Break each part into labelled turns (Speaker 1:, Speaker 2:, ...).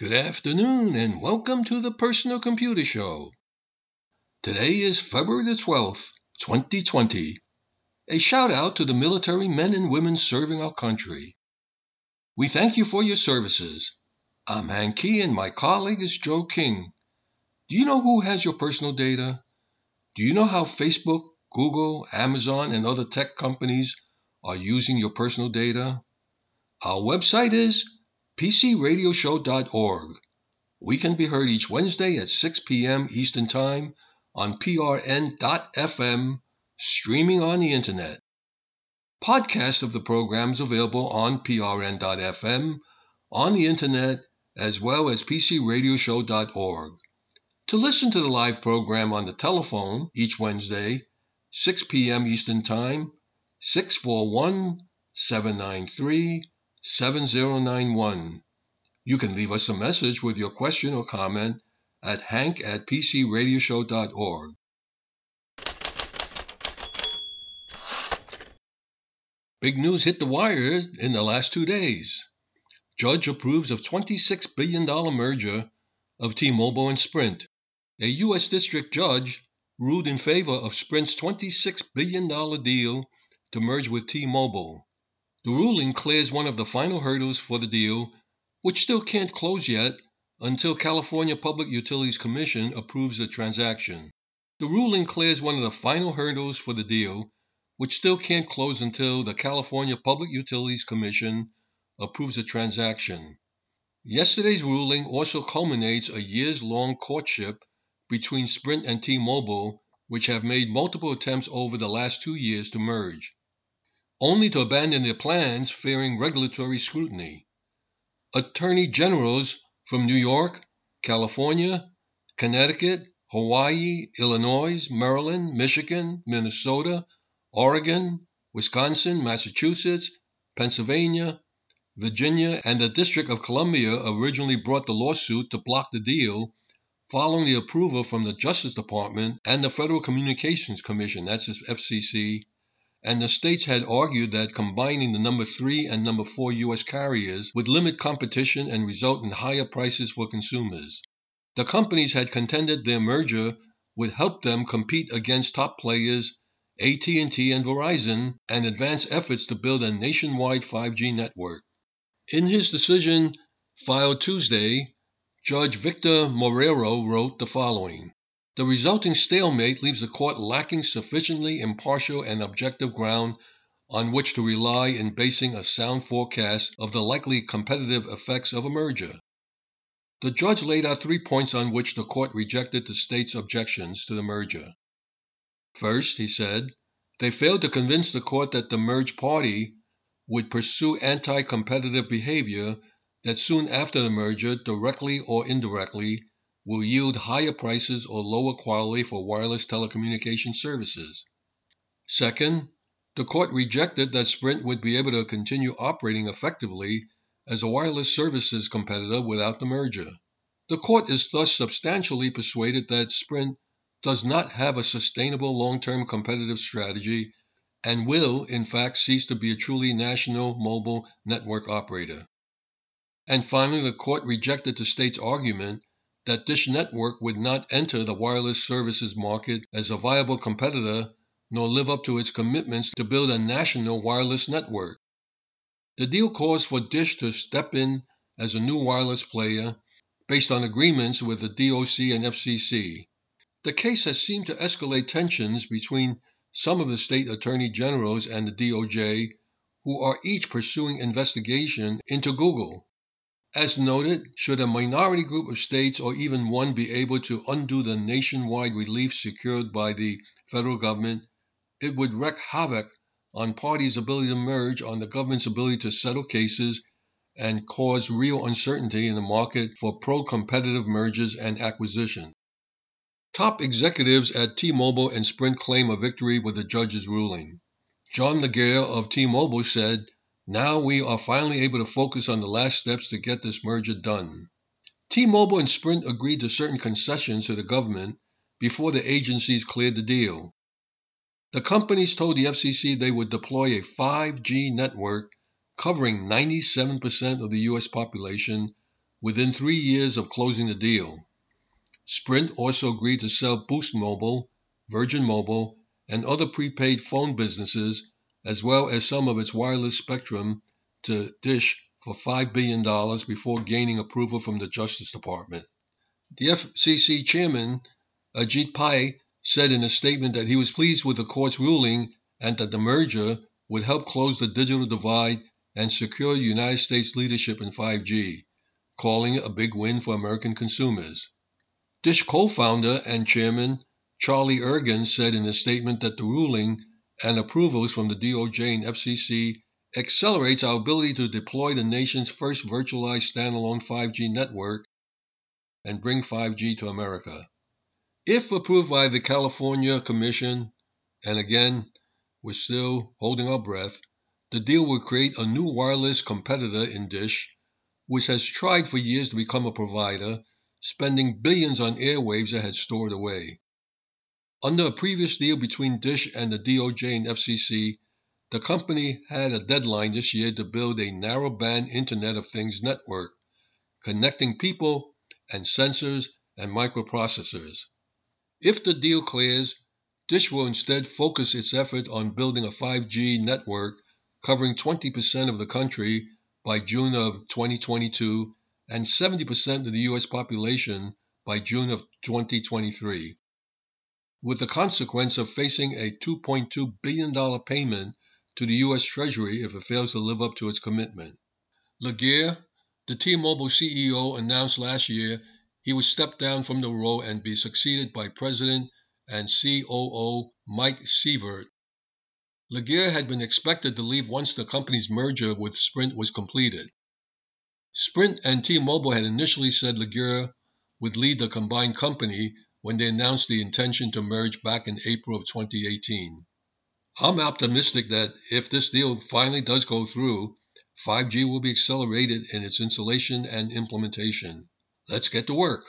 Speaker 1: Good afternoon and welcome to the Personal Computer Show. Today is February the 12th, 2020. A shout out to the military men and women serving our country. We thank you for your services. I'm Hank Key and my colleague is Joe King. Do you know who has your personal data? Do you know how Facebook, Google, Amazon, and other tech companies are using your personal data? Our website is pcradioshow.org. We can be heard each Wednesday at 6 p.m. Eastern Time on prn.fm, streaming on the Internet. Podcasts of the programs available on prn.fm, on the Internet, as well as pcradioshow.org. To listen to the live program on the telephone each Wednesday, 6 p.m. Eastern Time, 641-793-7091. You can leave us a message with your question or comment at hank@pcradioshow.org. Big news hit the wire in the last 2 days. Judge approves of $26 billion merger of T-Mobile and Sprint. A U.S. district judge ruled in favor of Sprint's $26 billion deal to merge with T-Mobile. The ruling clears one of the final hurdles for the deal, which still can't close yet until California Public Utilities Commission approves the transaction. The ruling clears one of the final hurdles for the deal, which still can't close until the California Public Utilities Commission approves the transaction. Yesterday's ruling also culminates a years-long courtship between Sprint and T-Mobile, which have made multiple attempts over the last 2 years to merge, only to abandon their plans fearing regulatory scrutiny. Attorney generals from New York, California, Connecticut, Hawaii, Illinois, Maryland, Michigan, Minnesota, Oregon, Wisconsin, Massachusetts, Pennsylvania, Virginia, and the District of Columbia originally brought the lawsuit to block the deal following the approval from the Justice Department and the Federal Communications Commission, that's the FCC, and the states had argued that combining the number 3 and number 4 U.S. carriers would limit competition and result in higher prices for consumers. The companies had contended their merger would help them compete against top players AT&T and Verizon and advance efforts to build a nationwide 5G network. In his decision filed Tuesday, Judge Victor Morero wrote the following. The resulting stalemate leaves the court lacking sufficiently impartial and objective ground on which to rely in basing a sound forecast of the likely competitive effects of a merger. The judge laid out 3 points on which the court rejected the state's objections to the merger. First, he said, they failed to convince the court that the merged party would pursue anti-competitive behavior that soon after the merger, directly or indirectly, will yield higher prices or lower quality for wireless telecommunication services. Second, the court rejected that Sprint would be able to continue operating effectively as a wireless services competitor without the merger. The court is thus substantially persuaded that Sprint does not have a sustainable long-term competitive strategy and will, in fact, cease to be a truly national mobile network operator. And finally, the court rejected the state's argument that Dish Network would not enter the wireless services market as a viable competitor nor live up to its commitments to build a national wireless network. The deal calls for Dish to step in as a new wireless player based on agreements with the DOC and FCC. The case has seemed to escalate tensions between some of the state attorney generals and the DOJ, who are each pursuing investigation into Google. As noted, should a minority group of states or even one be able to undo the nationwide relief secured by the federal government, it would wreak havoc on parties' ability to merge, on the government's ability to settle cases, and cause real uncertainty in the market for pro-competitive mergers and acquisition. Top executives at T-Mobile and Sprint claim a victory with the judge's ruling. John Laguerre of T-Mobile said, "Now we are finally able to focus on the last steps to get this merger done." T-Mobile and Sprint agreed to certain concessions to the government before the agencies cleared the deal. The companies told the FCC they would deploy a 5G network covering 97% of the U.S. population within 3 years of closing the deal. Sprint also agreed to sell Boost Mobile, Virgin Mobile, and other prepaid phone businesses, as well as some of its wireless spectrum, to Dish for $5 billion before gaining approval from the Justice Department. The FCC chairman, Ajit Pai, said in a statement that he was pleased with the court's ruling and that the merger would help close the digital divide and secure United States leadership in 5G, calling it a big win for American consumers. Dish co-founder and chairman Charlie Ergen said in a statement that the ruling and approvals from the DOJ and FCC accelerates our ability to deploy the nation's first virtualized standalone 5G network and bring 5G to America. If approved by the California Commission, and again, we're still holding our breath, the deal will create a new wireless competitor in Dish, which has tried for years to become a provider, spending billions on airwaves it had stored away. Under a previous deal between Dish and the DOJ and FCC, the company had a deadline this year to build a narrowband Internet of Things network, connecting people and sensors and microprocessors. If the deal clears, Dish will instead focus its effort on building a 5G network covering 20% of the country by June of 2022 and 70% of the U.S. population by June of 2023, with the consequence of facing a $2.2 billion payment to the U.S. Treasury if it fails to live up to its commitment. Laguerre, the T-Mobile CEO, announced last year he would step down from the role and be succeeded by President and COO Mike Sievert. Laguerre had been expected to leave once the company's merger with Sprint was completed. Sprint and T-Mobile had initially said Laguerre would lead the combined company when they announced the intention to merge back in April of 2018. I'm optimistic that if this deal finally does go through, 5G will be accelerated in its installation and implementation. Let's get to work.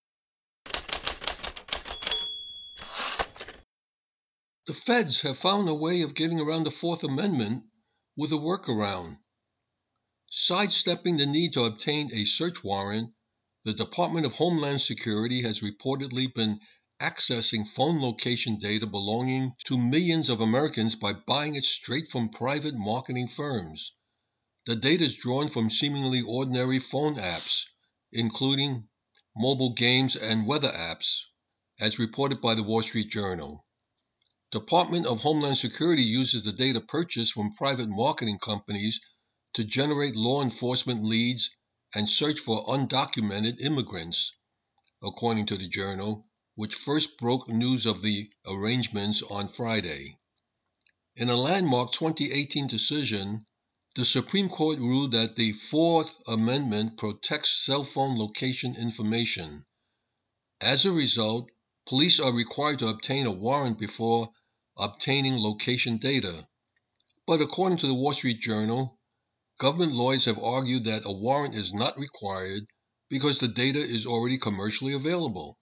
Speaker 1: The feds have found a way of getting around the Fourth Amendment with a workaround. Sidestepping the need to obtain a search warrant, the Department of Homeland Security has reportedly been accessing phone location data belonging to millions of Americans by buying it straight from private marketing firms. The data is drawn from seemingly ordinary phone apps, including mobile games and weather apps, as reported by the Wall Street Journal. Department of Homeland Security uses the data purchased from private marketing companies to generate law enforcement leads and search for undocumented immigrants, according to the Journal, which first broke news of the arrangements on Friday. In a landmark 2018 decision, the Supreme Court ruled that the Fourth Amendment protects cell phone location information. As a result, police are required to obtain a warrant before obtaining location data. But according to the Wall Street Journal, government lawyers have argued that a warrant is not required because the data is already commercially available.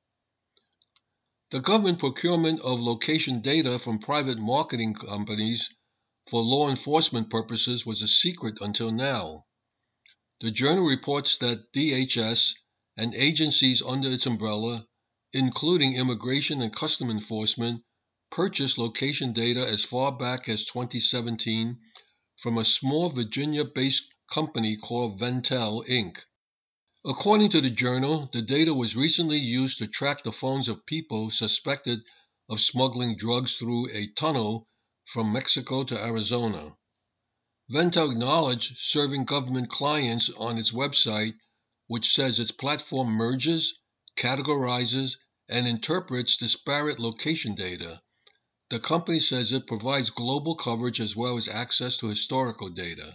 Speaker 1: The government procurement of location data from private marketing companies for law enforcement purposes was a secret until now. The Journal reports that DHS and agencies under its umbrella, including Immigration and Customs Enforcement, purchased location data as far back as 2017 from a small Virginia-based company called Ventel, Inc. According to the Journal, the data was recently used to track the phones of people suspected of smuggling drugs through a tunnel from Mexico to Arizona. Ventel acknowledged serving government clients on its website, which says its platform merges, categorizes, and interprets disparate location data. The company says it provides global coverage as well as access to historical data.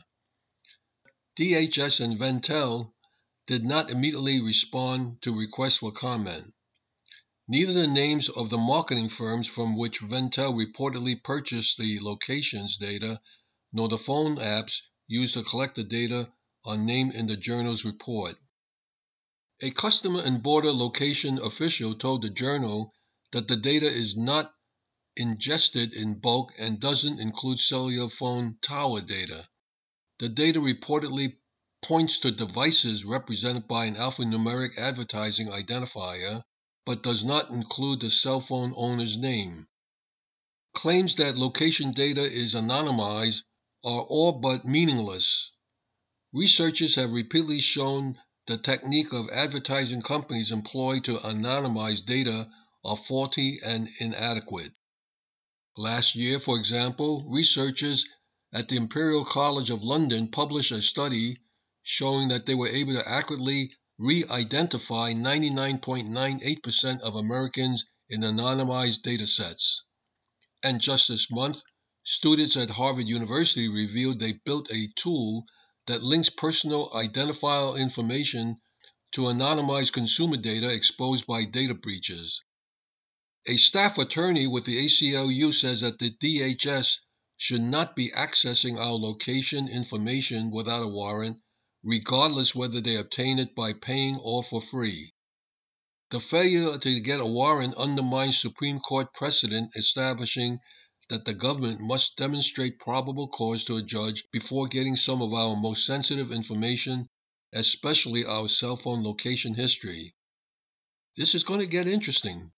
Speaker 1: DHS and Ventel did not immediately respond to requests for comment. Neither the names of the marketing firms from which Ventel reportedly purchased the locations data nor the phone apps used to collect the data are named in the Journal's report. A Customs and Border Location official told the Journal that the data is not ingested in bulk and doesn't include cellular phone tower data. The data reportedly points to devices represented by an alphanumeric advertising identifier, but does not include the cell phone owner's name. Claims that location data is anonymized are all but meaningless. Researchers have repeatedly shown the technique of advertising companies employ to anonymize data are faulty and inadequate. Last year, for example, researchers at the Imperial College of London published a study showing that they were able to accurately re-identify 99.98% of Americans in anonymized datasets. And just this month, students at Harvard University revealed they built a tool that links personal identifiable information to anonymized consumer data exposed by data breaches. A staff attorney with the ACLU says that the DHS should not be accessing our location information without a warrant, regardless whether they obtain it by paying or for free. The failure to get a warrant undermines Supreme Court precedent establishing that the government must demonstrate probable cause to a judge before getting some of our most sensitive information, especially our cell phone location history. This is going to get interesting.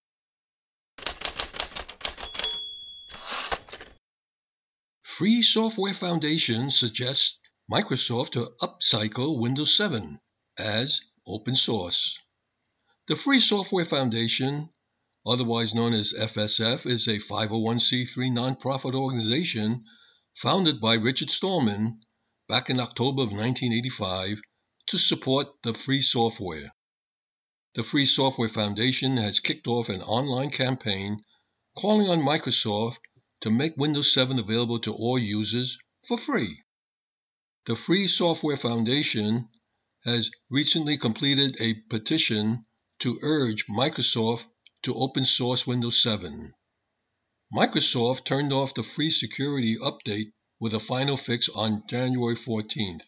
Speaker 1: Free Software Foundation suggests Microsoft to upcycle Windows 7 as open source. The Free Software Foundation, otherwise known as FSF, is a 501c3 nonprofit organization founded by Richard Stallman back in October of 1985 to support the free software. The Free Software Foundation has kicked off an online campaign calling on Microsoft to make Windows 7 available to all users for free. The Free Software Foundation has recently completed a petition to urge Microsoft to open source Windows 7. Microsoft turned off the free security update with a final fix on January 14th.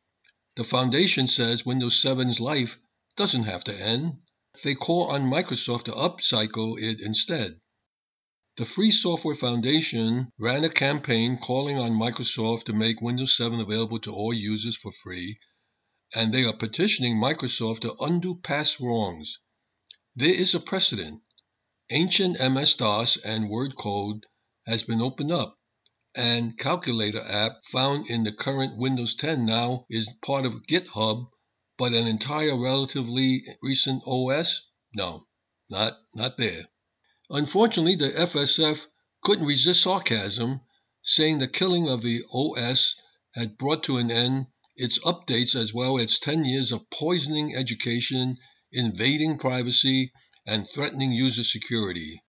Speaker 1: The foundation says Windows 7's life doesn't have to end. They call on Microsoft to upcycle it instead. The Free Software Foundation ran a campaign calling on Microsoft to make Windows 7 available to all users for free, and they are petitioning Microsoft to undo past wrongs. There is a precedent. Ancient MS-DOS and word code has been opened up, and Calculator app found in the current Windows 10 now is part of GitHub, but an entire relatively recent OS? No, not there. Unfortunately, the FSF couldn't resist sarcasm, saying the killing of the OS had brought to an end its updates as well as 10 years of poisoning education, invading privacy, and threatening user security.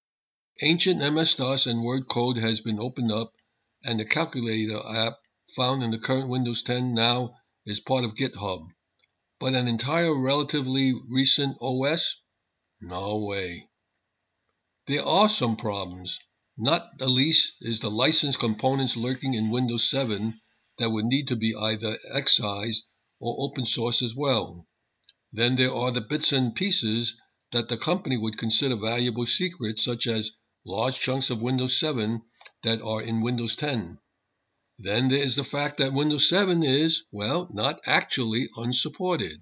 Speaker 1: Ancient MS-DOS and word code has been opened up, and the Calculator app found in the current Windows 10 now is part of GitHub. But an entire relatively recent OS? No way. There are some problems. Not the least is the licensed components lurking in Windows 7 that would need to be either excised or open source as well. Then there are the bits and pieces that the company would consider valuable secrets, such as large chunks of Windows 7 that are in Windows 10. Then there is the fact that Windows 7 is, well, not actually unsupported.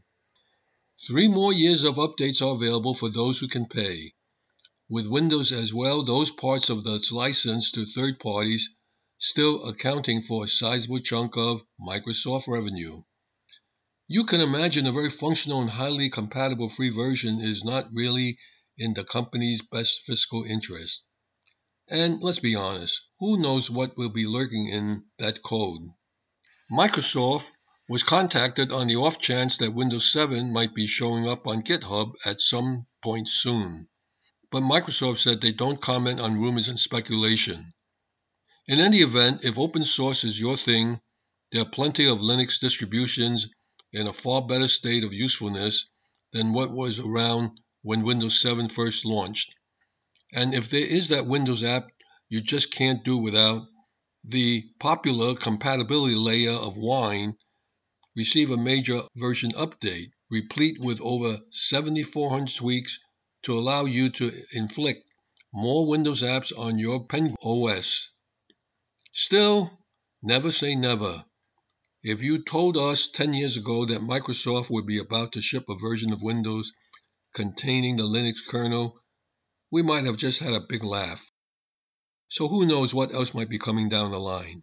Speaker 1: 3 more years of updates are available for those who can pay. With Windows as well, those parts of its license to third parties still accounting for a sizable chunk of Microsoft revenue. You can imagine a very functional and highly compatible free version is not really in the company's best fiscal interest. And let's be honest, who knows what will be lurking in that code? Microsoft was contacted on the off chance that Windows 7 might be showing up on GitHub at some point soon. But Microsoft said they don't comment on rumors and speculation. In any event, if open source is your thing, there are plenty of Linux distributions in a far better state of usefulness than what was around when Windows 7 first launched. And if there is that Windows app you just can't do without, the popular compatibility layer of Wine receive a major version update, replete with over 7,400 tweaks to allow you to inflict more Windows apps on your Penguin OS. Still, never say never. If you told us 10 years ago that Microsoft would be about to ship a version of Windows containing the Linux kernel, we might have just had a big laugh. So who knows what else might be coming down the line.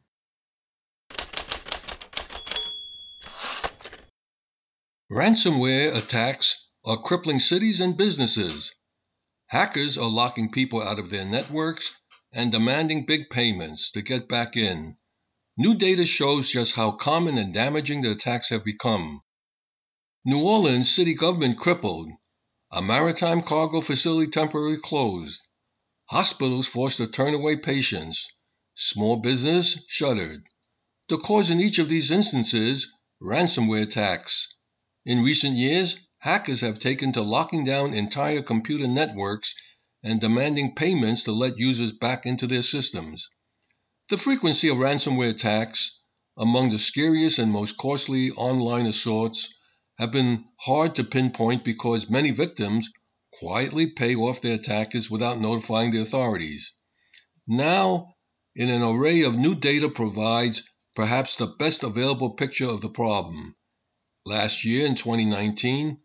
Speaker 1: Ransomware attacks are crippling cities and businesses. Hackers are locking people out of their networks and demanding big payments to get back in. New data shows just how common and damaging the attacks have become. New Orleans city government crippled. A maritime cargo facility temporarily closed. Hospitals forced to turn away patients. Small business shuttered. The cause in each of these instances, ransomware attacks. In recent years, hackers have taken to locking down entire computer networks and demanding payments to let users back into their systems. The frequency of ransomware attacks, among the scariest and most costly online assaults, have been hard to pinpoint because many victims quietly pay off their attackers without notifying the authorities. Now, an array of new data provides perhaps the best available picture of the problem. Last year, in 2019,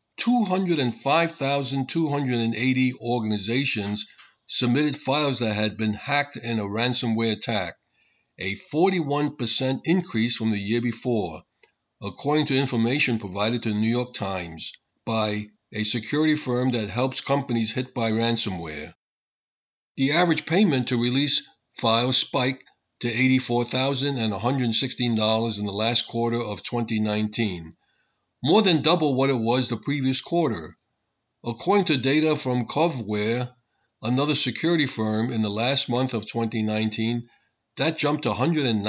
Speaker 1: 205,280 organizations submitted files that had been hacked in a ransomware attack, a 41% increase from the year before, according to information provided to the New York Times by a security firm that helps companies hit by ransomware. The average payment to release files spiked to $84,116 in the last quarter of 2019, more than double what it was the previous quarter. According to data from Coveware, another security firm, in the last month of 2019, that jumped to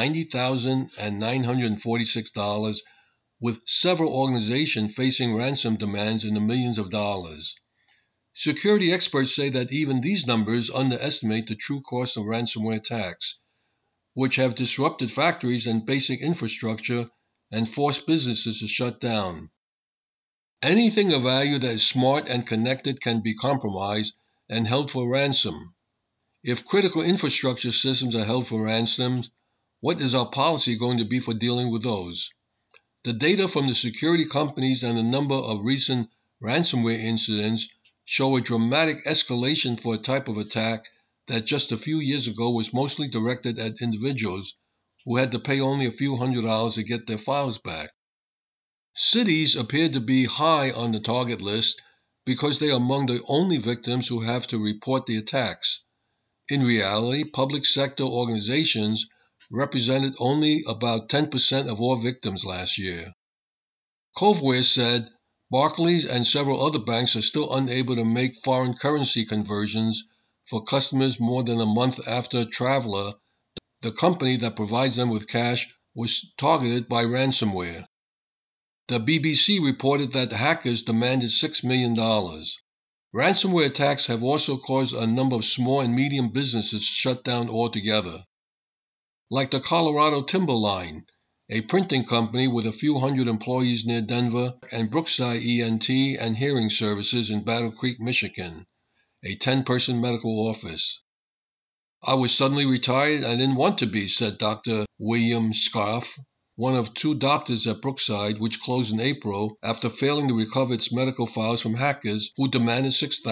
Speaker 1: $190,946, with several organizations facing ransom demands in the millions of dollars. Security experts say that even these numbers underestimate the true cost of ransomware attacks, which have disrupted factories and basic infrastructure and forced businesses to shut down. Anything of value that is smart and connected can be compromised and held for ransom. If critical infrastructure systems are held for ransoms, what is our policy going to be for dealing with those? The data from the security companies and the number of recent ransomware incidents show a dramatic escalation for a type of attack that just a few years ago was mostly directed at individuals who had to pay only a few $100s to get their files back. Cities appear to be high on the target list because they are among the only victims who have to report the attacks. In reality, public sector organizations represented only about 10% of all victims last year. Coveware said Barclays and several other banks are still unable to make foreign currency conversions for customers more than a month after Traveler, the company that provides them with cash, was targeted by ransomware. The BBC reported that hackers demanded $6 million. Ransomware attacks have also caused a number of small and medium businesses to shut down altogether. Like the Colorado Timberline, a printing company with a few hundred employees near Denver, and Brookside ENT and Hearing Services in Battle Creek, Michigan, a 10-person medical office. I was suddenly retired and didn't want to be, said Dr. William Scarf, one of two doctors at Brookside, which closed in April after failing to recover its medical files from hackers who demanded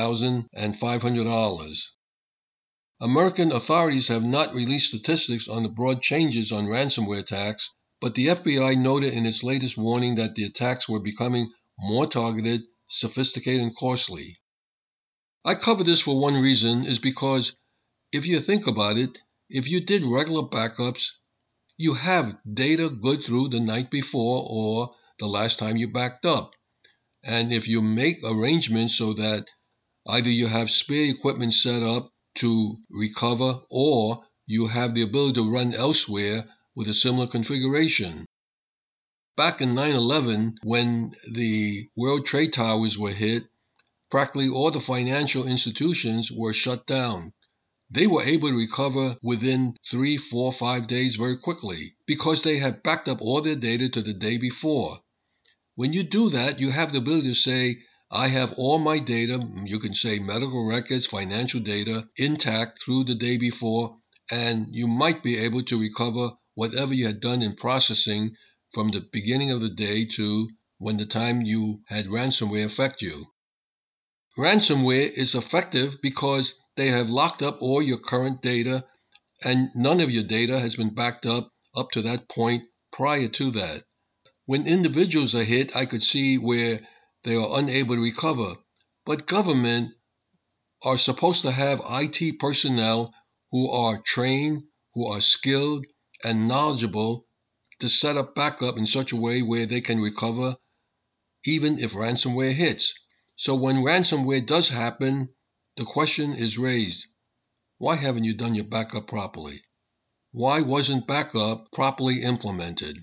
Speaker 1: $6,500. American authorities have not released statistics on the broad changes on ransomware attacks, but the FBI noted in its latest warning that the attacks were becoming more targeted, sophisticated, and costly. I cover this for one reason, is because if you think about it, if you did regular backups, you have data good through the night before or the last time you backed up. And if you make arrangements so that either you have spare equipment set up to recover or you have the ability to run elsewhere with a similar configuration. Back in 9/11, when the World Trade Towers were hit, practically all the financial institutions were shut down. They were able to recover within 3, 4, 5 days very quickly because they had backed up all their data to the day before. When you do that, you have the ability to say, I have all my data, you can say medical records, financial data, intact through the day before, and you might be able to recover whatever you had done in processing from the beginning of the day to when the time you had ransomware affect you. Ransomware is effective because they have locked up all your current data and none of your data has been backed up to that point prior to that. When individuals are hit, I could see where they are unable to recover. But government are supposed to have IT personnel who are trained, who are skilled and knowledgeable to set up backup in such a way where they can recover even if ransomware hits. So when ransomware does happen, the question is raised, why haven't you done your backup properly? Why wasn't backup properly implemented?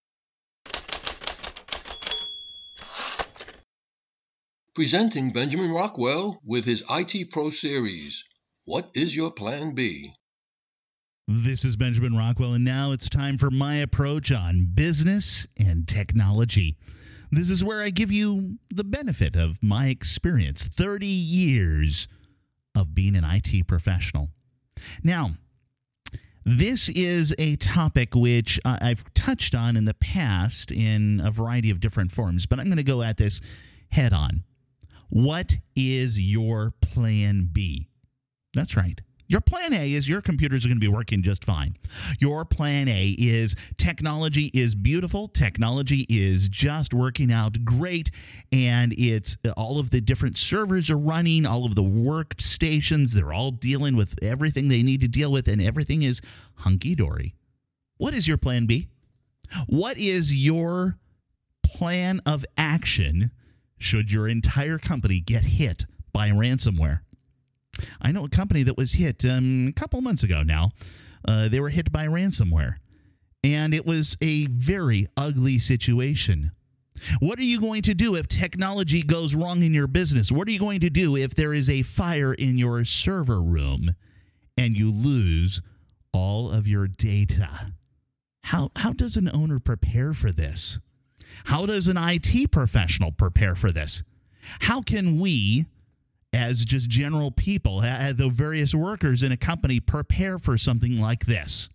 Speaker 1: Presenting Benjamin Rockwell with his IT Pro series. What is your plan B?
Speaker 2: This is Benjamin Rockwell, and now it's time for my approach on business and technology. This is where I give you the benefit of my experience, 30 years of being an IT professional. Now, this is a topic which I've touched on in the past in a variety of different forms, but I'm going to go at this head on. What is your plan B? That's right. Your plan A is your computers are going to be working just fine. Your plan A is technology is beautiful. Technology is just working out great. And it's all of the different servers are running, all of the workstations, they're all dealing with everything they need to deal with, and everything is hunky-dory. What is your plan B? What is your plan of action should your entire company get hit by ransomware? I know a company that was hit a couple months ago now. They were hit by ransomware, and it was a very ugly situation. What are you going to do if technology goes wrong in your business? What are you going to do if there is a fire in your server room and you lose all of your data? How does an owner prepare for this? How does an IT professional prepare for this? How can we, as just general people, the various workers in a company, prepare for something like this?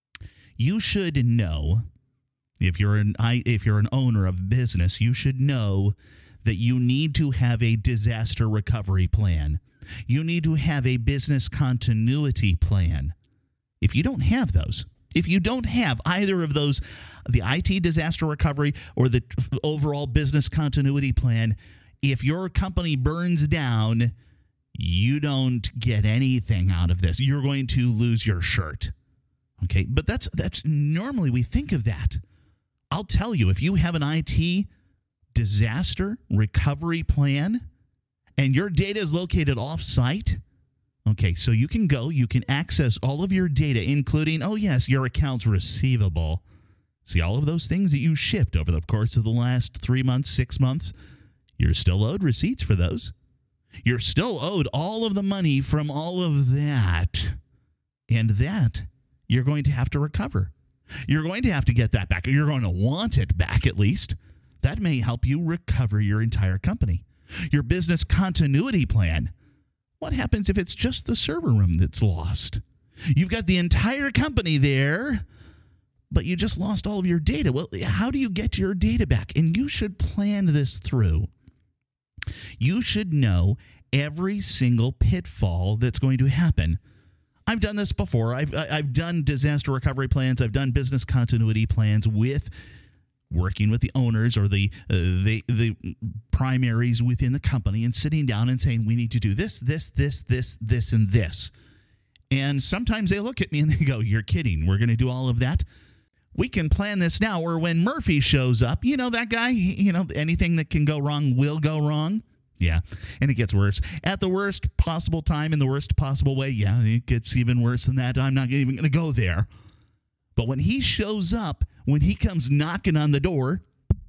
Speaker 2: You should know, if you're an owner of business, you should know that you need to have a disaster recovery plan. You need to have a business continuity plan. If you don't have those, if you don't have either of those, the IT disaster recovery or the overall business continuity plan, if your company burns down, you don't get anything out of this. You're going to lose your shirt. Okay, but that's normally we think of that. I'll tell you, if you have an IT disaster recovery plan and your data is located off-site, okay, so you can access all of your data, including, your accounts receivable. See, all of those things that you shipped over the course of the last 3 months, 6 months, you're still owed receipts for those. You're still owed all of the money from all of that. And that you're going to have to recover. You're going to have to get that back. You're going to want it back, at least. That may help you recover your entire company. Your business continuity plan. What happens if it's just the server room that's lost? You've got the entire company there, but you just lost all of your data. Well, how do you get your data back? And you should plan this through. You should know every single pitfall that's going to happen. I've done this before. I've done disaster recovery plans. I've done business continuity plans with working with the owners or the primaries within the company and sitting down and saying, we need to do this, and this. And sometimes they look at me and they go, you're kidding. We're going to do all of that. We can plan this now, or when Murphy shows up, that guy, anything that can go wrong will go wrong. Yeah, and it gets worse. At the worst possible time, in the worst possible way, yeah, it gets even worse than that. I'm not even going to go there. But when he shows up, when he comes knocking on the door,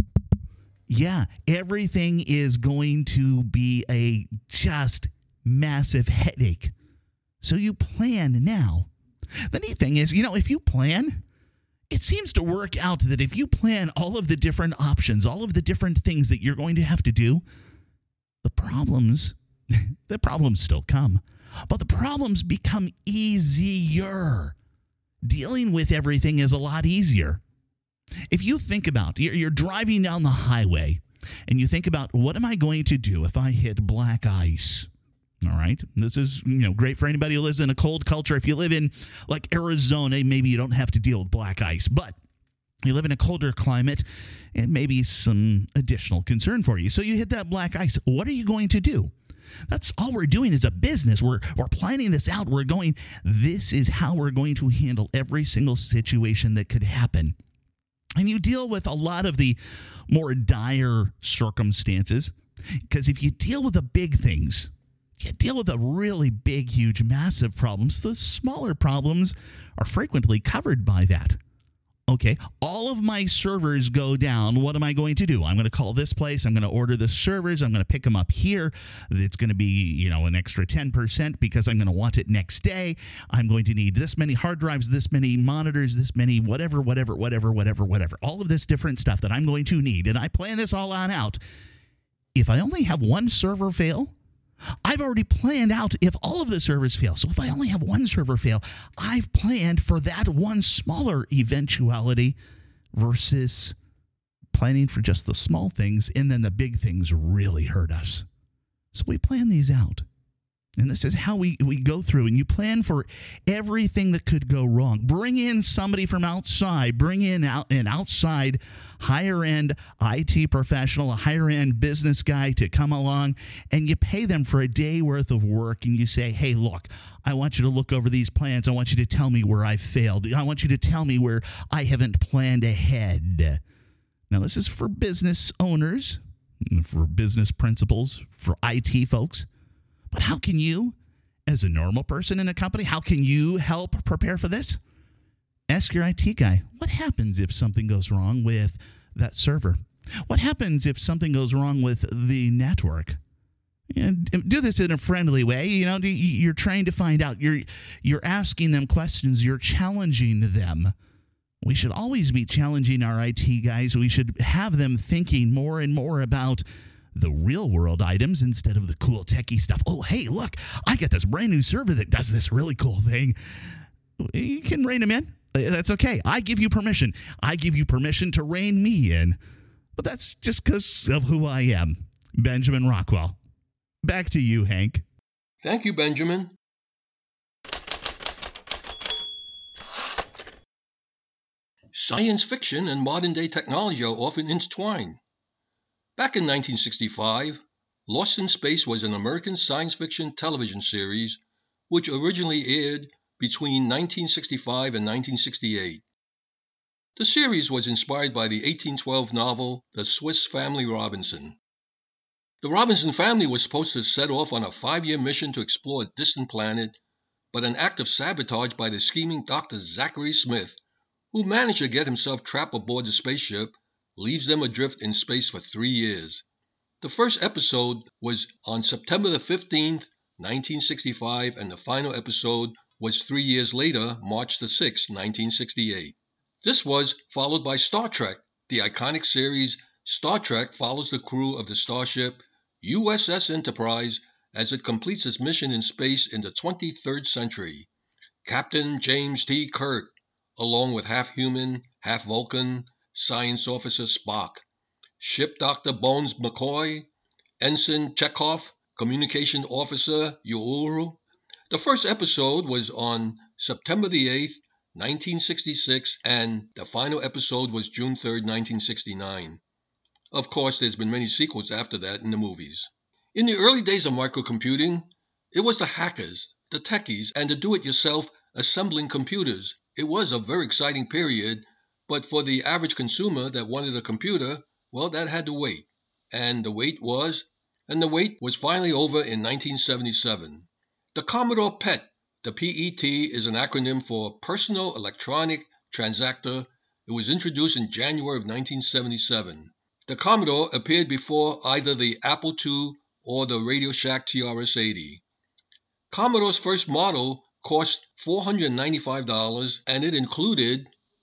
Speaker 2: yeah, everything is going to be a just massive headache. So you plan now. The neat thing is, if you plan, it seems to work out that if you plan all of the different options, all of the different things that you're going to have to do, the problems still come, but the problems become easier. Dealing with everything is a lot easier. If you think about, you're driving down the highway and you think about, what am I going to do if I hit black ice? All right. This is, great for anybody who lives in a cold culture. If you live in like Arizona, maybe you don't have to deal with black ice, but you live in a colder climate, and maybe some additional concern for you. So you hit that black ice. What are you going to do? That's all we're doing as a business. We're planning this out. We're going, this is how we're going to handle every single situation that could happen. And you deal with a lot of the more dire circumstances, because if you deal with the big things, you deal with the really big, huge, massive problems, the smaller problems are frequently covered by that. Okay, all of my servers go down. What am I going to do? I'm going to call this place. I'm going to order the servers. I'm going to pick them up here. It's going to be, an extra 10% because I'm going to want it next day. I'm going to need this many hard drives, this many monitors, this many whatever. All of this different stuff that I'm going to need. And I plan this all on out. If I only have one server fail, I've already planned out if all of the servers fail. So if I only have one server fail, I've planned for that one smaller eventuality versus planning for just the small things, and then the big things really hurt us. So we plan these out. And this is how we go through, and you plan for everything that could go wrong. Bring in somebody from outside. Bring in an outside higher-end IT professional, a higher-end business guy to come along, and you pay them for a day worth of work, and you say, hey, look, I want you to look over these plans. I want you to tell me where I failed. I want you to tell me where I haven't planned ahead. Now, this is for business owners, for business principals, for IT folks. But how can you, as a normal person in a company, how can you help prepare for this? Ask your IT guy, what happens if something goes wrong with that server? What happens if something goes wrong with the network? And do this in a friendly way. You're trying to find out. You're asking them questions. You're challenging them. We should always be challenging our IT guys. We should have them thinking more and more about the real world items instead of the cool techie stuff. Oh, hey, look, I got this brand new server that does this really cool thing. You can rein them in. That's okay. I give you permission. I give you permission to rein me in. But that's just because of who I am. Benjamin Rockwell. Back to you, Hank.
Speaker 1: Thank you, Benjamin. Science fiction and modern-day technology are often intertwined. Back in 1965, Lost in Space was an American science fiction television series which originally aired between 1965 and 1968. The series was inspired by the 1812 novel The Swiss Family Robinson. The Robinson family was supposed to set off on a 5-year mission to explore a distant planet, but an act of sabotage by the scheming Dr. Zachary Smith, who managed to get himself trapped aboard the spaceship, leaves them adrift in space for 3 years. The first episode was on September the 15th, 1965, and the final episode was 3 years later, March the 6th, 1968. This was followed by Star Trek. The iconic series Star Trek follows the crew of the starship USS Enterprise as it completes its mission in space in the 23rd century. Captain James T. Kirk, along with half-human, half-Vulcan Science Officer Spock, Ship Dr. Bones McCoy, Ensign Chekhov, Communication Officer Uhura. The first episode was on September the 8th, 1966, and the final episode was June 3rd, 1969. Of course, there's been many sequels after that in the movies. In the early days of microcomputing, it was the hackers, the techies, and the do-it-yourself assembling computers. It was a very exciting period, but for the average consumer that wanted a computer, well, that had to wait. And the wait was finally over in 1977. The Commodore PET, the PET is an acronym for Personal Electronic Transactor. It was introduced in January of 1977. The Commodore appeared before either the Apple II or the Radio Shack TRS-80. Commodore's first model cost $495, and it included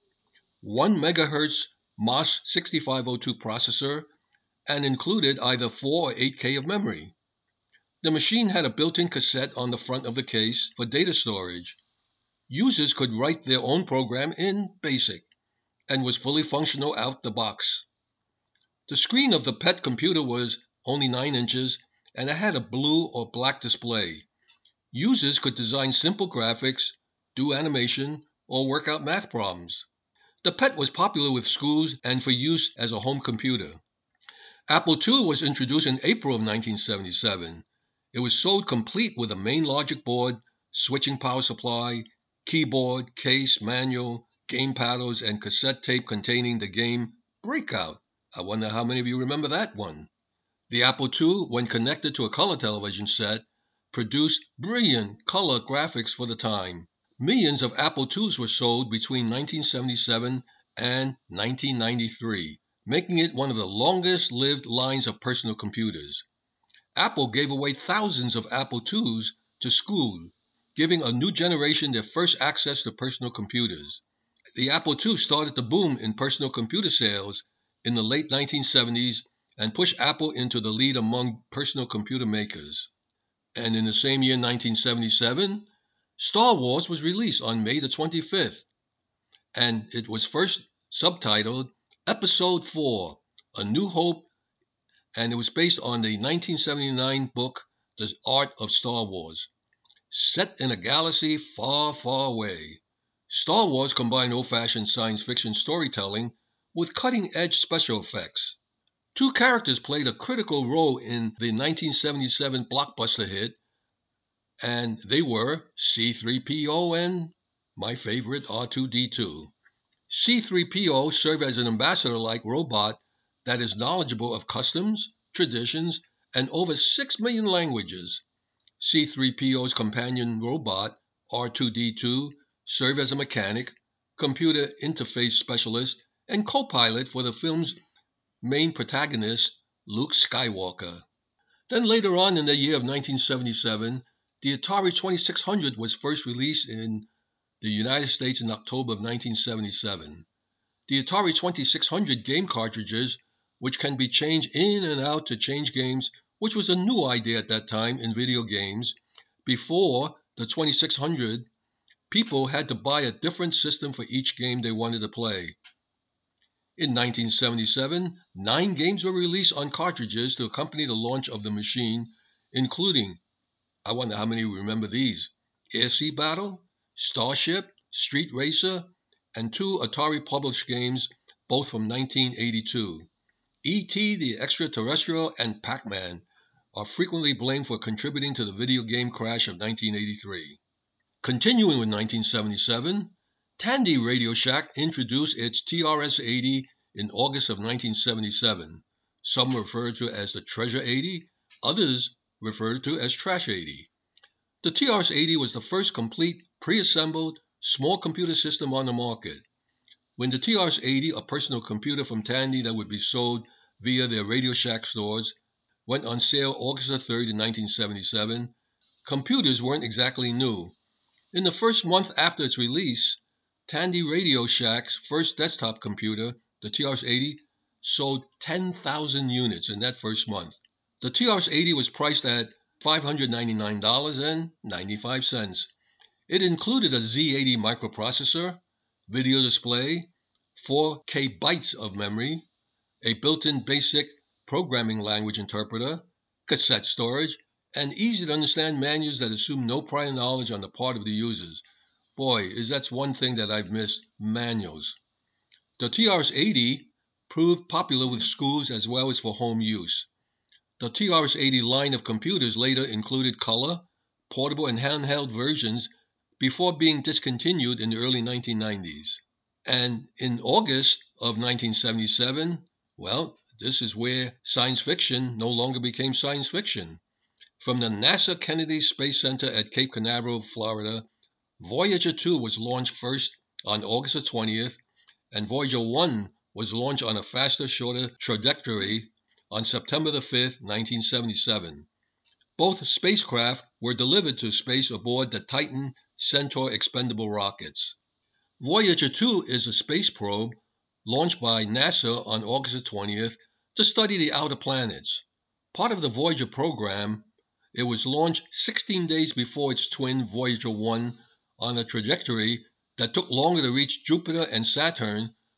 Speaker 1: 1 MHz MOS 6502 processor and included either 4 or 8K of memory. The machine had a built-in cassette on the front of the case for data storage. Users could write their own program in BASIC. and was fully functional out the box. The screen of the PET computer was only 9 inches and it had a blue or black display. Users could design simple graphics, do animation, or work out math problems. The PET was popular with schools and for use as a home computer. Apple II was introduced in April of 1977. It was sold complete with a main logic board, switching power supply, keyboard, case, manual, game paddles, and cassette tape containing the game Breakout. I wonder how many of you remember that one. The Apple II, when connected to a color television set, produced brilliant color graphics for the time. Millions of Apple IIs were sold between 1977 and 1993, making it one of the longest-lived lines of personal computers. Apple gave away thousands of Apple IIs to schools, giving a new generation their first access to personal computers. The Apple II started to boom in personal computer sales in the late 1970s and pushed Apple into the lead among personal computer makers. And in the same year, 1977, Star Wars was released on May the 25th, and it was first subtitled Episode 4, A New Hope, and it was based on the 1979 book, The Art of Star Wars. Set in a galaxy far, far away, Star Wars combined old-fashioned science fiction storytelling with cutting-edge special effects. Two characters played a critical role in the 1977 blockbuster hit, and they were C-3PO and my favorite R2-D2. C-3PO served as an ambassador-like robot that is knowledgeable of customs, traditions, and over 6 million languages. C-3PO's companion robot, R2-D2, served as a mechanic, computer interface specialist, and co-pilot for the film's main protagonist, Luke Skywalker. Then later on in the year of 1977, the Atari 2600 was first released in the United States in October of 1977. The Atari 2600 game cartridges, which can be changed in and out to change games, which was a new idea at that time in video games. Before the 2600, people had to buy a different system for each game they wanted to play. In 1977, 9 games were released on cartridges to accompany the launch of the machine, including, I wonder how many remember these, Air Sea Battle, Starship, Street Racer, and 2 Atari published games, both from 1982. E.T. the Extraterrestrial and Pac-Man are frequently blamed for contributing to the video game crash of 1983. Continuing with 1977, Tandy Radio Shack introduced its TRS-80 in August of 1977. Some refer to it as the Treasure 80, others refer to it as Trash 80. The TRS-80 was the first complete, pre-assembled, small computer system on the market. When the TRS-80, a personal computer from Tandy that would be sold via their Radio Shack stores, went on sale August 3, 1977, computers weren't exactly new. In the first month after its release, Tandy Radio Shack's first desktop computer, the TRS-80, sold 10,000 units in that first month. The TRS-80 was priced at $599.95. It included a Z80 microprocessor, video display, 4K bytes of memory, a built-in basic programming language interpreter, cassette storage, and easy-to-understand menus that assume no prior knowledge on the part of the users. Boy, that's one thing that I've missed, manuals. The TRS-80 proved popular with schools as well as for home use. The TRS-80 line of computers later included color, portable, and handheld versions before being discontinued in the early 1990s. And in August of 1977, well, this is where science fiction no longer became science fiction. From the NASA Kennedy Space Center at Cape Canaveral, Florida, Voyager 2 was launched first on August 20th, and Voyager 1 was launched on a faster, shorter trajectory on September 5th, 1977. Both spacecraft were delivered to space aboard the Titan Centaur expendable rockets. Voyager 2 is a space probe launched by NASA on August 20th to study the outer planets. Part of the Voyager program, it was launched 16 days before its twin Voyager 1 on a trajectory that took longer to reach Jupiter and Saturn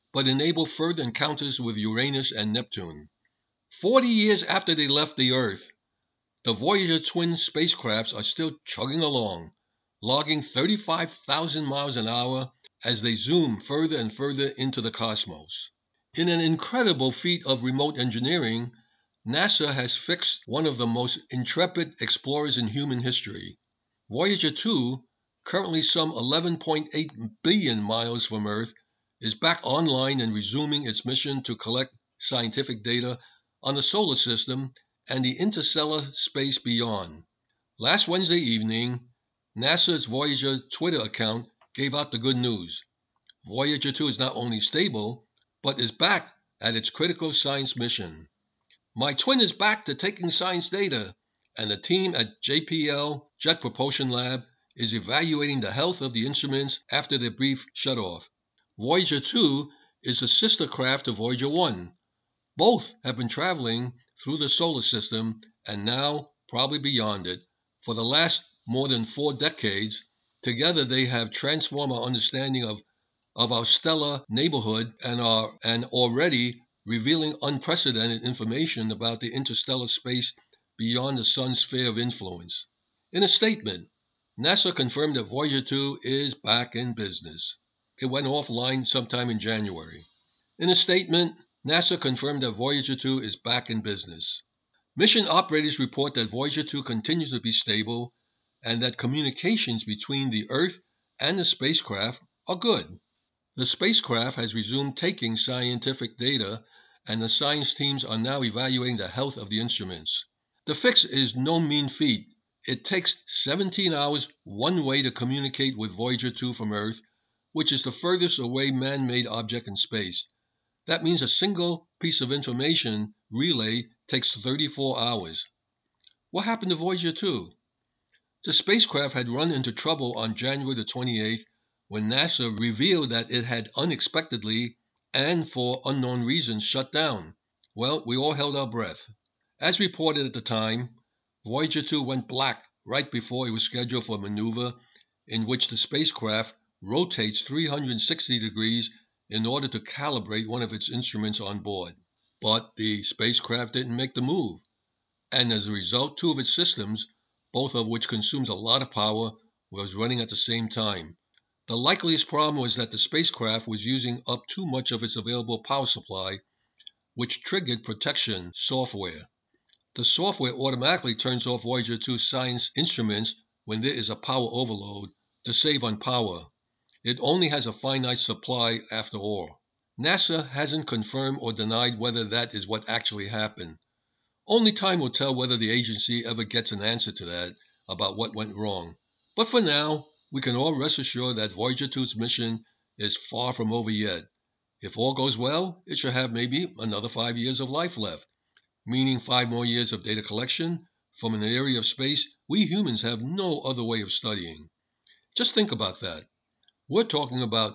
Speaker 1: but enable further encounters with Uranus and Neptune. 40 years after they left the Earth, the Voyager twin spacecrafts are still chugging along, logging 35,000 miles an hour as they zoom further and further into the cosmos. In an incredible feat of remote engineering, NASA has fixed one of the most intrepid explorers in human history. Voyager 2, currently some 11.8 billion miles from Earth, is back online and resuming its mission to collect scientific data on the solar system and the interstellar space beyond. Last Wednesday evening, NASA's Voyager Twitter account gave out the good news. Voyager 2 is not only stable, but is back at its critical science mission. My twin is back to taking science data, and the team at JPL Jet Propulsion Lab is evaluating the health of the instruments after their brief shutoff. Voyager 2 is a sister craft to Voyager 1. Both have been traveling through the solar system and now probably beyond it for the last more than 4 decades. Together they have transformed our understanding of our stellar neighborhood and are already revealing unprecedented information about the interstellar space beyond the sun's sphere of influence. In a statement, NASA confirmed that Voyager 2 is back in business. It went offline sometime in January. In a statement, NASA confirmed that Voyager 2 is back in business. Mission operators report that Voyager 2 continues to be stable and that communications between the Earth and the spacecraft are good. The spacecraft has resumed taking scientific data, and the science teams are now evaluating the health of the instruments. The fix is no mean feat. It takes 17 hours one way to communicate with Voyager 2 from Earth, which is the furthest away man-made object in space. That means a single piece of information relay takes 34 hours. What happened to Voyager 2? The spacecraft had run into trouble on January the 28th when NASA revealed that it had unexpectedly and for unknown reasons shut down. Well, we all held our breath. As reported at the time, Voyager 2 went black right before it was scheduled for a maneuver in which the spacecraft rotates 360 degrees in order to calibrate one of its instruments on board. But the spacecraft didn't make the move, and as a result, 2 of its systems, both of which consumes a lot of power, was running at the same time. The likeliest problem was that the spacecraft was using up too much of its available power supply, which triggered protection software. The software automatically turns off Voyager 2's science instruments when there is a power overload to save on power. It only has a finite supply after all. NASA hasn't confirmed or denied whether that is what actually happened. Only time will tell whether the agency ever gets an answer to that about what went wrong. But for now, we can all rest assured that Voyager 2's mission is far from over yet. If all goes well, it should have maybe another 5 years of life left, meaning 5 more years of data collection from an area of space we humans have no other way of studying. Just think about that. We're talking about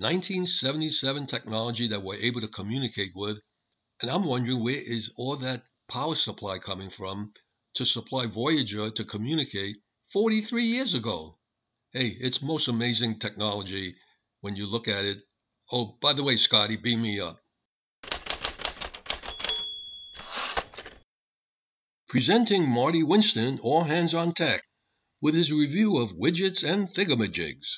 Speaker 1: 1977 technology that we're able to communicate with, and I'm wondering where is all that power supply coming from to supply Voyager to communicate 43 years ago. Hey, it's most amazing technology when you look at it. Oh, by the way, Scotty, beam me up. Presenting Marty Winston, All Hands on Tech, with his review of widgets and thingamajigs.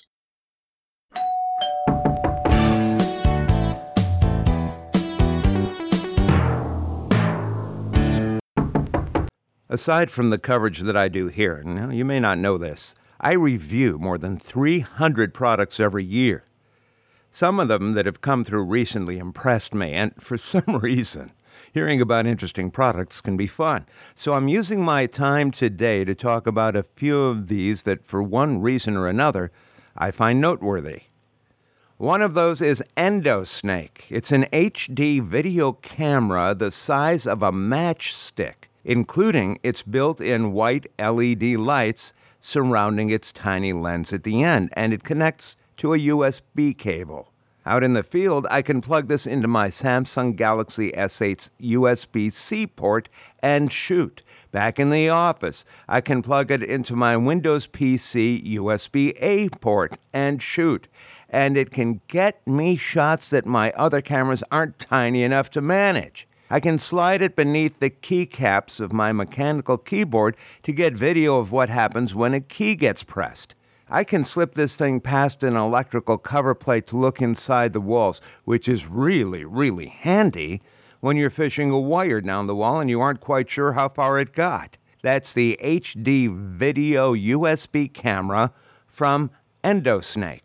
Speaker 3: Aside from the coverage that I do here, now you may not know this, I review more than 300 products every year. Some of them that have come through recently impressed me, and for some reason, hearing about interesting products can be fun. So I'm using my time today to talk about a few of these that, for one reason or another, I find noteworthy. One of those is EndoSnake. It's an HD video camera the size of a matchstick, including its built-in white LED lights surrounding its tiny lens at the end, and it connects to a USB cable. Out in the field, I can plug this into my Samsung Galaxy S8's USB-C port and shoot. Back in the office, I can plug it into my Windows PC USB-A port and shoot. and it can get me shots that my other cameras aren't tiny enough to manage. I can slide it beneath the keycaps of my mechanical keyboard to get video of what happens when a key gets pressed. I can slip this thing past an electrical cover plate to look inside the walls, which is really, really handy when you're fishing a wire down the wall and you aren't quite sure how far it got. That's the HD Video USB camera from Endosnake.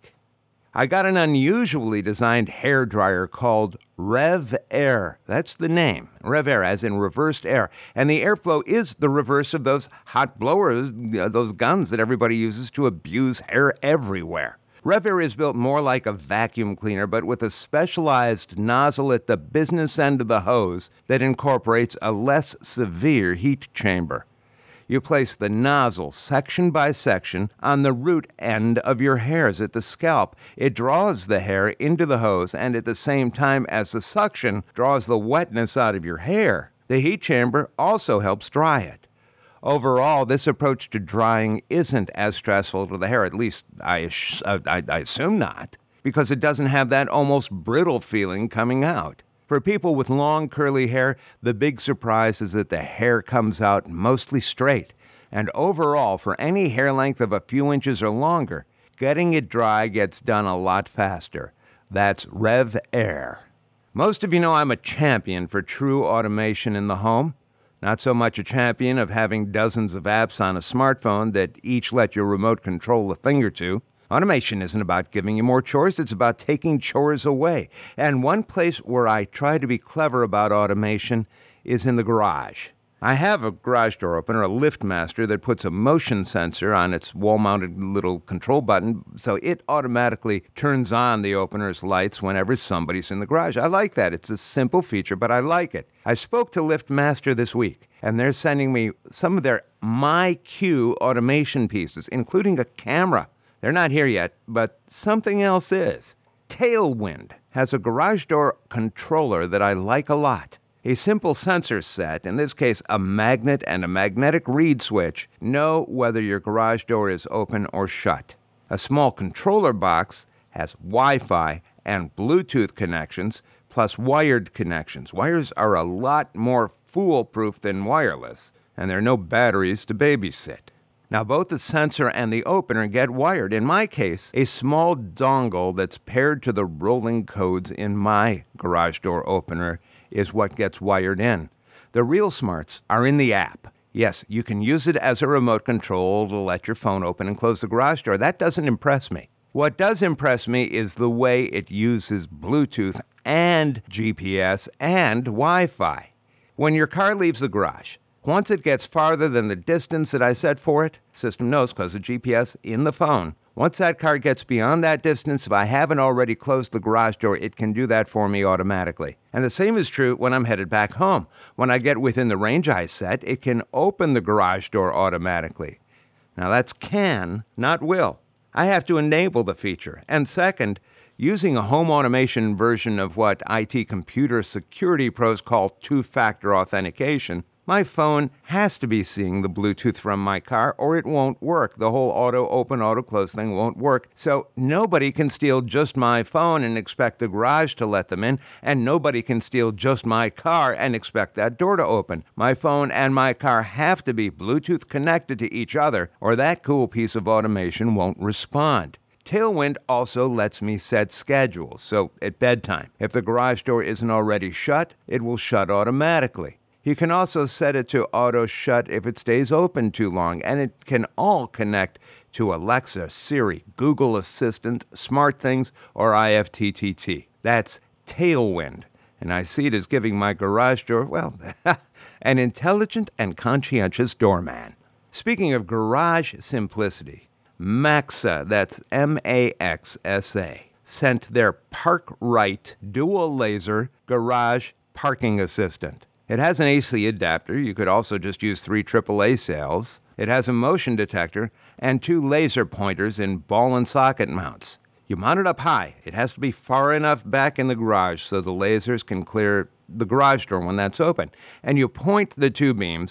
Speaker 3: I got an unusually designed hairdryer called Rev Air. That's the name. Rev Air, as in reversed air. And the airflow is the reverse of those hot blowers, those guns that everybody uses to abuse hair everywhere. Rev Air is built more like a vacuum cleaner, but with a specialized nozzle at the business end of the hose that incorporates a less severe heat chamber. You place the nozzle section by section on the root end of your hairs at the scalp. It draws the hair into the hose, and at the same time as the suction draws the wetness out of your hair, the heat chamber also helps dry it. Overall, this approach to drying isn't as stressful to the hair, at least I assume not, because it doesn't have that almost brittle feeling coming out. For people with long curly hair, the big surprise is that the hair comes out mostly straight. And overall, for any hair length of a few inches or longer, getting it dry gets done a lot faster. That's Rev Air. Most of you know I'm a champion for true automation in the home. Not so much a champion of having dozens of apps on a smartphone that each let your remote control a thing or two. Automation isn't about giving you more chores, it's about taking chores away. And one place where I try to be clever about automation is in the garage. I have a garage door opener, a LiftMaster, that puts a motion sensor on its wall-mounted little control button, so it automatically turns on the opener's lights whenever somebody's in the garage. I like that. It's a simple feature, but I like it. I spoke to LiftMaster this week, and they're sending me some of their MyQ automation pieces, including a camera. They're not here yet, but something else is. Tailwind has a garage door controller that I like a lot. A simple sensor set, in this case a magnet and a magnetic reed switch, know whether your garage door is open or shut. A small controller box has Wi-Fi and Bluetooth connections, plus wired connections. Wires are a lot more foolproof than wireless, and there are no batteries to babysit. Now, both the sensor and the opener get wired. In my case, a small dongle that's paired to the rolling codes in my garage door opener is what gets wired in. The real smarts are in the app. Yes, you can use it as a remote control to let your phone open and close the garage door. That doesn't impress me. What does impress me is the way it uses Bluetooth and GPS and Wi-Fi. When your car leaves the garage, once it gets farther than the distance that I set for it, the system knows because of GPS in the phone. Once that car gets beyond that distance, if I haven't already closed the garage door, it can do that for me automatically. And the same is true when I'm headed back home. When I get within the range I set, it can open the garage door automatically. Now that's can, not will. I have to enable the feature. And second, using a home automation version of what IT computer security pros call two-factor authentication, my phone has to be seeing the Bluetooth from my car or it won't work. The whole auto-open, auto-close thing won't work. So nobody can steal just my phone and expect the garage to let them in, and nobody can steal just my car and expect that door to open. My phone and my car have to be Bluetooth connected to each other, or that cool piece of automation won't respond. Tailwind also lets me set schedules, so at bedtime, if the garage door isn't already shut, it will shut automatically. You can also set it to auto shut if it stays open too long, and it can all connect to Alexa, Siri, Google Assistant, SmartThings, or IFTTT. That's Tailwind, and I see it as giving my garage door, well, an intelligent and conscientious doorman. Speaking of garage simplicity, Maxa, that's M-A-X-S-A, sent their Park Right dual laser garage parking assistant. It has an AC adapter. You could also just use 3 AAA cells. It has a motion detector and 2 laser pointers in ball and socket mounts. You mount it up high. It has to be far enough back in the garage so the lasers can clear the garage door when that's open. And you point the 2 beams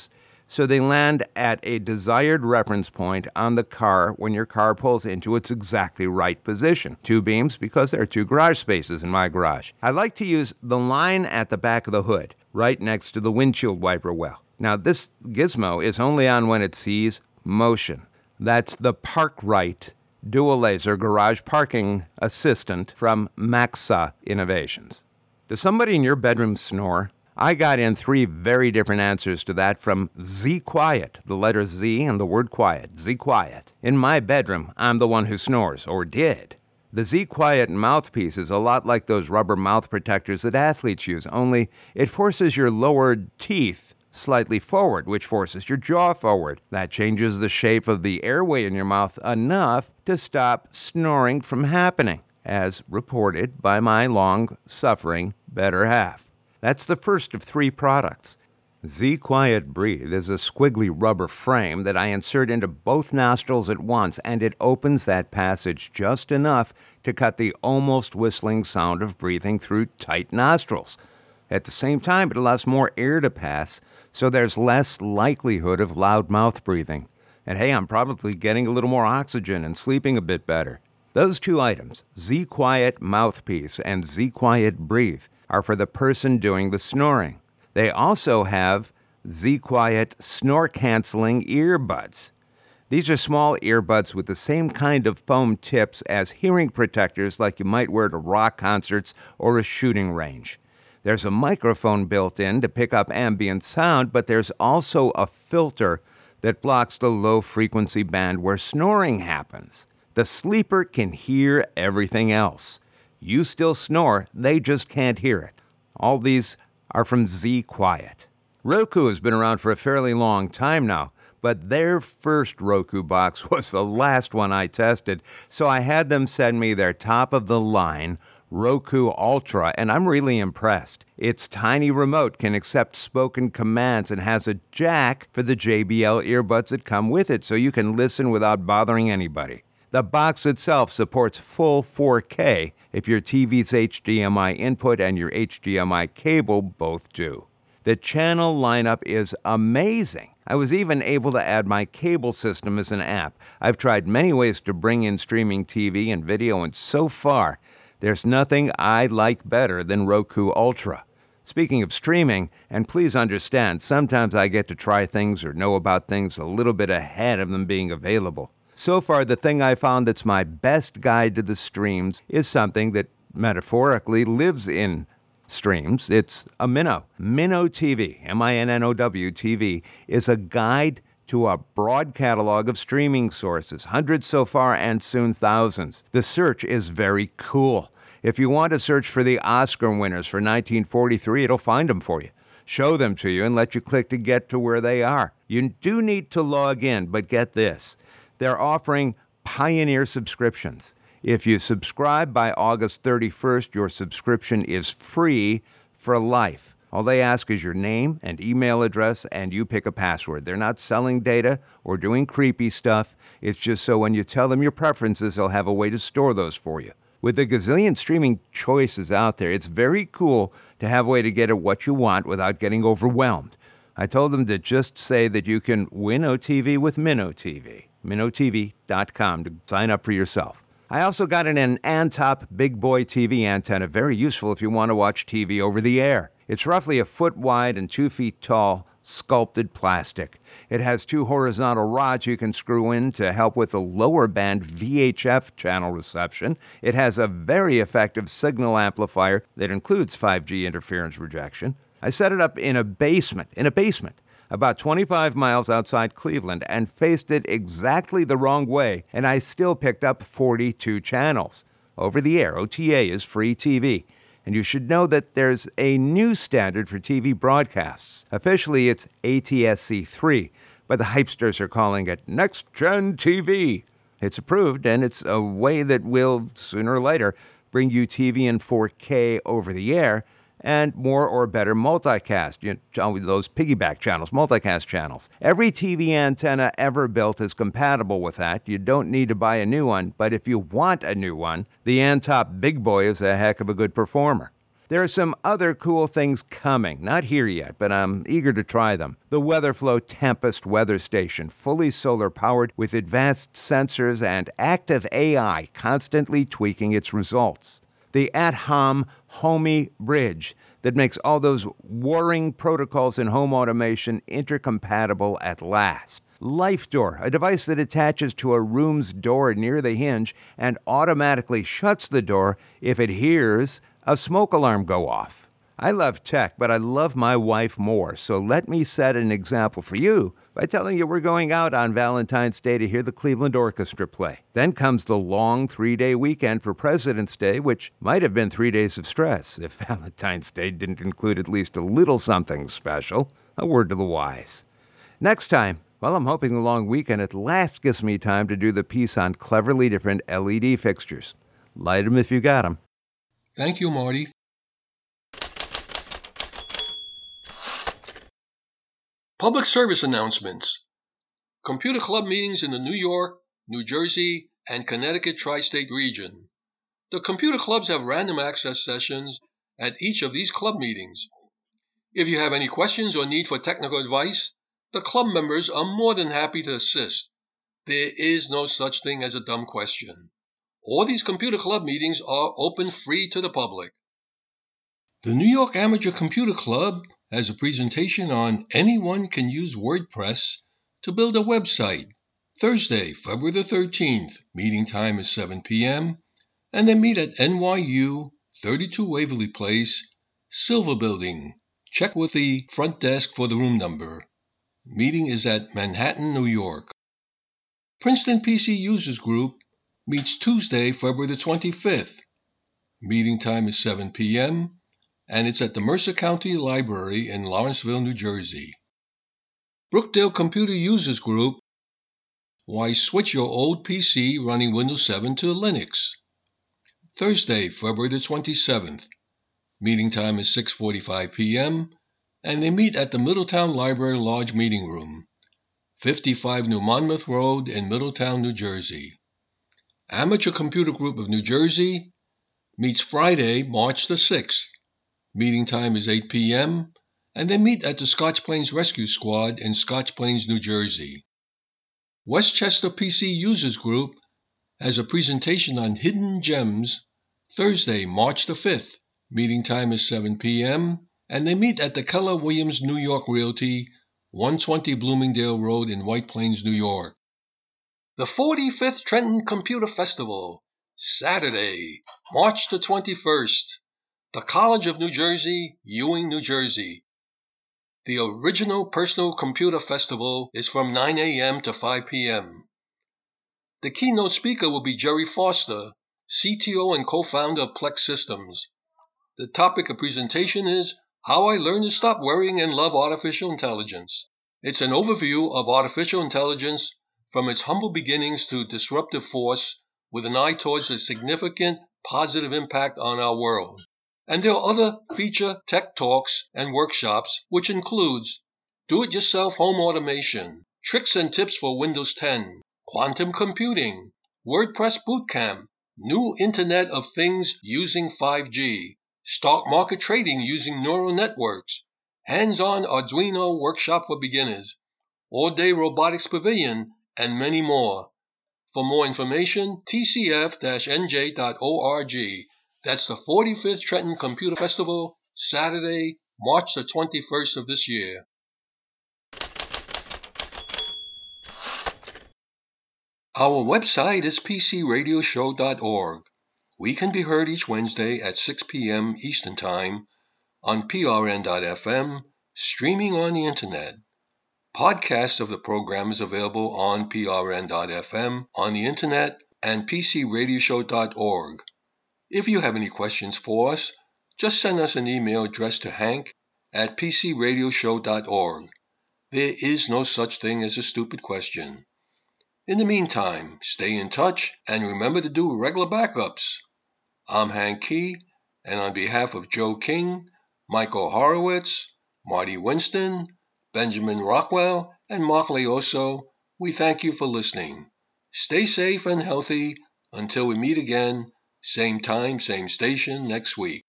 Speaker 3: so they land at a desired reference point on the car when your car pulls into its exactly right position. 2 beams because there are 2 garage spaces in my garage. I like to use the line at the back of the hood, right next to the windshield wiper well. Now, this gizmo is only on when it sees motion. That's the ParkRight dual laser garage parking assistant from Maxa Innovations. Does somebody in your bedroom snore? I got in 3 very different answers to that from Z Quiet, the letter Z and the word quiet, Z Quiet. In my bedroom, I'm the one who snores, or did. The Z Quiet mouthpiece is a lot like those rubber mouth protectors that athletes use, only it forces your lower teeth slightly forward, which forces your jaw forward. That changes the shape of the airway in your mouth enough to stop snoring from happening, as reported by my long-suffering better half. That's the first of 3 products. Z Quiet Breathe is a squiggly rubber frame that I insert into both nostrils at once, and it opens that passage just enough to cut the almost whistling sound of breathing through tight nostrils. At the same time, it allows more air to pass, so there's less likelihood of loud mouth breathing. And hey, I'm probably getting a little more oxygen and sleeping a bit better. Those 2 items, Z Quiet Mouthpiece and Z Quiet Breathe, are for the person doing the snoring. They also have Z Quiet snore-canceling earbuds. These are small earbuds with the same kind of foam tips as hearing protectors like you might wear to rock concerts or a shooting range. There's a microphone built in to pick up ambient sound, but there's also a filter that blocks the low-frequency band where snoring happens. The sleeper can hear everything else. You still snore, they just can't hear it. All these are from Z Quiet. Roku has been around for a fairly long time now, but their first Roku box was the last one I tested, so I had them send me their top-of-the-line Roku Ultra, and I'm really impressed. Its tiny remote can accept spoken commands and has a jack for the JBL earbuds that come with it, so you can listen without bothering anybody. The box itself supports full 4K if your TV's HDMI input and your HDMI cable both do. The channel lineup is amazing. I was even able to add my cable system as an app. I've tried many ways to bring in streaming TV and video, and so far, there's nothing I like better than Roku Ultra. Speaking of streaming, and please understand, sometimes I get to try things or know about things a little bit ahead of them being available. So far, the thing I found that's my best guide to the streams is something that metaphorically lives in streams. It's a Minnow. Minnow TV, M-I-N-N-O-W TV, is a guide to a broad catalog of streaming sources, hundreds so far and soon thousands. The search is very cool. If you want to search for the Oscar winners for 1943, it'll find them for you, show them to you, and let you click to get to where they are. You do need to log in, but get this. They're offering Pioneer subscriptions. If you subscribe by August 31st, your subscription is free for life. All they ask is your name and email address, and you pick a password. They're not selling data or doing creepy stuff. It's just so when you tell them your preferences, they'll have a way to store those for you. With the gazillion streaming choices out there, it's very cool to have a way to get at what you want without getting overwhelmed. I told them to just say that you can win OTV with Minnow TV. MinnowTV.com to sign up for yourself. I also got an Antop Big Boy TV antenna, very useful if you want to watch TV over the air. It's roughly a foot wide and 2 feet tall, sculpted plastic. It has 2 horizontal rods you can screw in to help with the lower band VHF channel reception. It has a very effective signal amplifier that includes 5G interference rejection. I set it up in a basement, about 25 miles outside Cleveland, and faced it exactly the wrong way, and I still picked up 42 channels. Over the air, OTA is free TV. And you should know that there's a new standard for TV broadcasts. Officially, it's ATSC3, but the hypesters are calling it Next Gen TV. It's approved, and it's a way that will, sooner or later, bring you TV in 4K over the air, and more or better multicast, those piggyback channels, multicast channels. Every TV antenna ever built is compatible with that. You don't need to buy a new one, but if you want a new one, the Antop Big Boy is a heck of a good performer. There are some other cool things coming. Not here yet, but I'm eager to try them. The WeatherFlow Tempest Weather Station, fully solar-powered with advanced sensors and active AI constantly tweaking its results. The at-home Homey Bridge that makes all those warring protocols in home automation intercompatible at last. LifeDoor, a device that attaches to a room's door near the hinge and automatically shuts the door if it hears a smoke alarm go off. I love tech, but I love my wife more, so let me set an example for you by telling you we're going out on Valentine's Day to hear the Cleveland Orchestra play. Then comes the long 3-day weekend for President's Day, which might have been 3 days of stress if Valentine's Day didn't include at least a little something special. A word to the wise. Next time, well, I'm hoping the long weekend at last gives me time to do the piece on cleverly different LED fixtures. Light 'em if you got 'em.
Speaker 1: Thank you, Marty. Public service announcements. Computer club meetings in the New York, New Jersey, and Connecticut tri-state region. The computer clubs have random access sessions at each of these club meetings. If you have any questions or need for technical advice, the club members are more than happy to assist. There is no such thing as a dumb question. All these computer club meetings are open free to the public. The New York Amateur Computer Club has a presentation on Anyone Can Use WordPress to Build a Website. Thursday, February the 13th, meeting time is 7 p.m., and they meet at NYU, 32 Waverly Place, Silver Building. Check with the front desk for the room number. Meeting is at Manhattan, New York. Princeton PC Users Group meets Tuesday, February the 25th. Meeting time is 7 p.m., and it's at the Mercer County Library in Lawrenceville, New Jersey. Brookdale Computer Users Group, why switch your old PC running Windows 7 to Linux? Thursday, February the 27th. Meeting time is 6:45 p.m., and they meet at the Middletown Library Large Meeting Room, 55 New Monmouth Road in Middletown, New Jersey. Amateur Computer Group of New Jersey meets Friday, March the 6th. Meeting time is 8 p.m., and they meet at the Scotch Plains Rescue Squad in Scotch Plains, New Jersey. Westchester PC Users Group has a presentation on hidden gems Thursday, March the 5th. Meeting time is 7 p.m., and they meet at the Keller Williams New York Realty, 120 Bloomingdale Road in White Plains, New York. The 45th Trenton Computer Festival, Saturday, March the 21st. The College of New Jersey, Ewing, New Jersey. The original Personal Computer Festival is from 9 a.m. to 5 p.m. The keynote speaker will be Jerry Foster, CTO and co-founder of Plex Systems. The topic of presentation is How I Learned to Stop Worrying and Love Artificial Intelligence. It's an overview of artificial intelligence from its humble beginnings to disruptive force with an eye towards a significant positive impact on our world. And there are other feature tech talks and workshops, which includes do-it-yourself home automation, tricks and tips for Windows 10, quantum computing, WordPress bootcamp, new Internet of Things using 5G, stock market trading using neural networks, hands-on Arduino workshop for beginners, all-day robotics pavilion, and many more. For more information, tcf-nj.org. That's the 45th Trenton Computer Festival, Saturday, March the 21st of this year. Our website is pcradioshow.org. We can be heard each Wednesday at 6 p.m. Eastern Time on prn.fm, streaming on the Internet. Podcasts of the program is available on prn.fm, on the Internet, and pcradioshow.org. If you have any questions for us, just send us an email addressed to hank@pcradioshow.org. There is no such thing as a stupid question. In the meantime, stay in touch and remember to do regular backups. I'm Hank Key, and on behalf of Joe King, Michael Horowitz, Marty Winston, Benjamin Rockwell, and Mark Leoso, we thank you for listening. Stay safe and healthy until we meet again. Same time, same station next week.